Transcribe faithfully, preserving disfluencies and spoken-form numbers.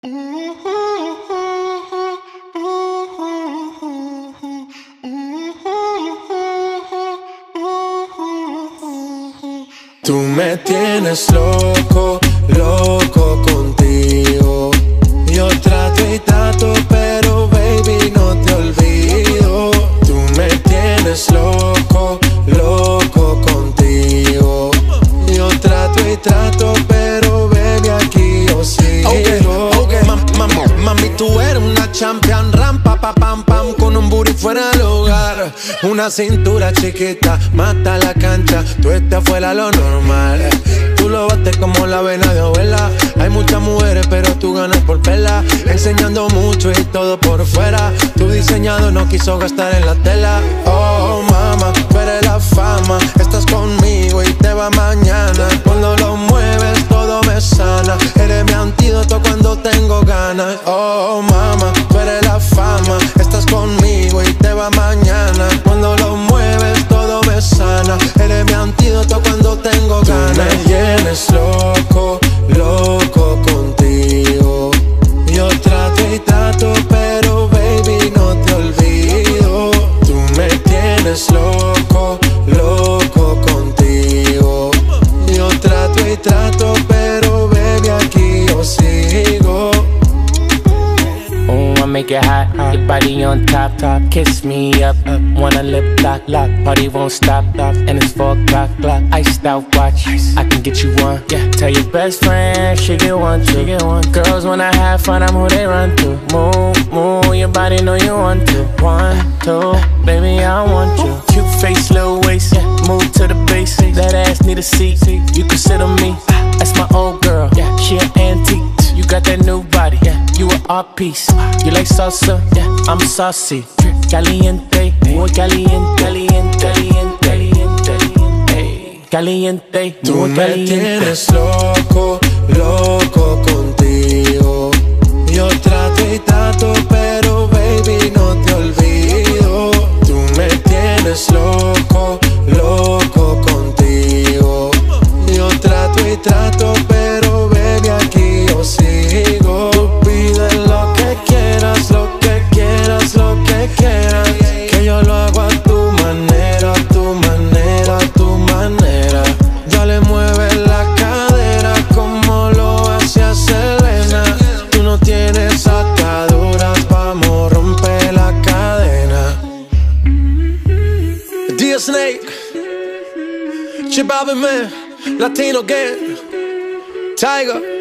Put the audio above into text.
Tú me tienes loco, loco contigo. Yo trato y trato, pero baby no te olvido. Tú me tienes loco, loco contigo. Yo trato y trato, pero baby aquí yo sigo. Okay, okay. Ma ma mami, tú eres una champion, rampa pa pam pam, con un booty fuera del hogar. Una cintura chiquita, mata la cancha, tú estás fuera lo normal. Tú lo bates como la vena de abuela. Hay muchas mujeres pero tú ganas por pela. Enseñando mucho y todo por fuera. Tu diseñado no quiso gastar en la tela. Oh mama, tú eres la fama. Estás conmigo y te va mañana. Cuando lo mueves todo me sana. Eres mi antídoto cuando tengo ganas. Oh mama, tú eres la fama. Estás conmigo y te va mañana. Cuando lo mueves todo me sana. Eres mi antídoto cuando tengo ganas. Tú me tienes loco, loco contigo. Yo trato y trato, pero baby no te olvido. Tú me tienes loco, loco contigo. Yo trato y trato, pero baby aquí yo sigo. Oh, I make it hot, hot. Your body on top, top. Kiss me up, up. Wanna lip lock, lock. Party won't stop, stop. And it's four o'clock, clock. Iced out watch. Ice. I can get you one. Yeah. Tell your best friend she get one, she get one. Girls when I have fun, I'm who they run to. Move, move. Your body know you want to. One, two, baby I want you. Cute face, little waist. Yeah. Move to the base. That ass need a seat. You can sit on me. That's my old girl. Yeah. She an antique. You got that new body, yeah. You an art piece. You like salsa, yeah. I'm saucy. Caliente, muy caliente, caliente, caliente, caliente, caliente. Tú me tienes loco, loco contigo. Yo trato y trato, pero baby no te olvido. Tú me tienes loco, loco contigo. Yo trato y trato, pero baby aquí yo sigo. Tú pides lo que quieras, lo que quieras, lo que quieras. Que yo lo hago a tu manera, a tu manera, a tu manera. Dale, mueve la cadera como lo hacía Selena. Tú no tienes ataduras, vamos a romper la cadena. D Snake, J Balvin, man, Latino Gang, Tiger.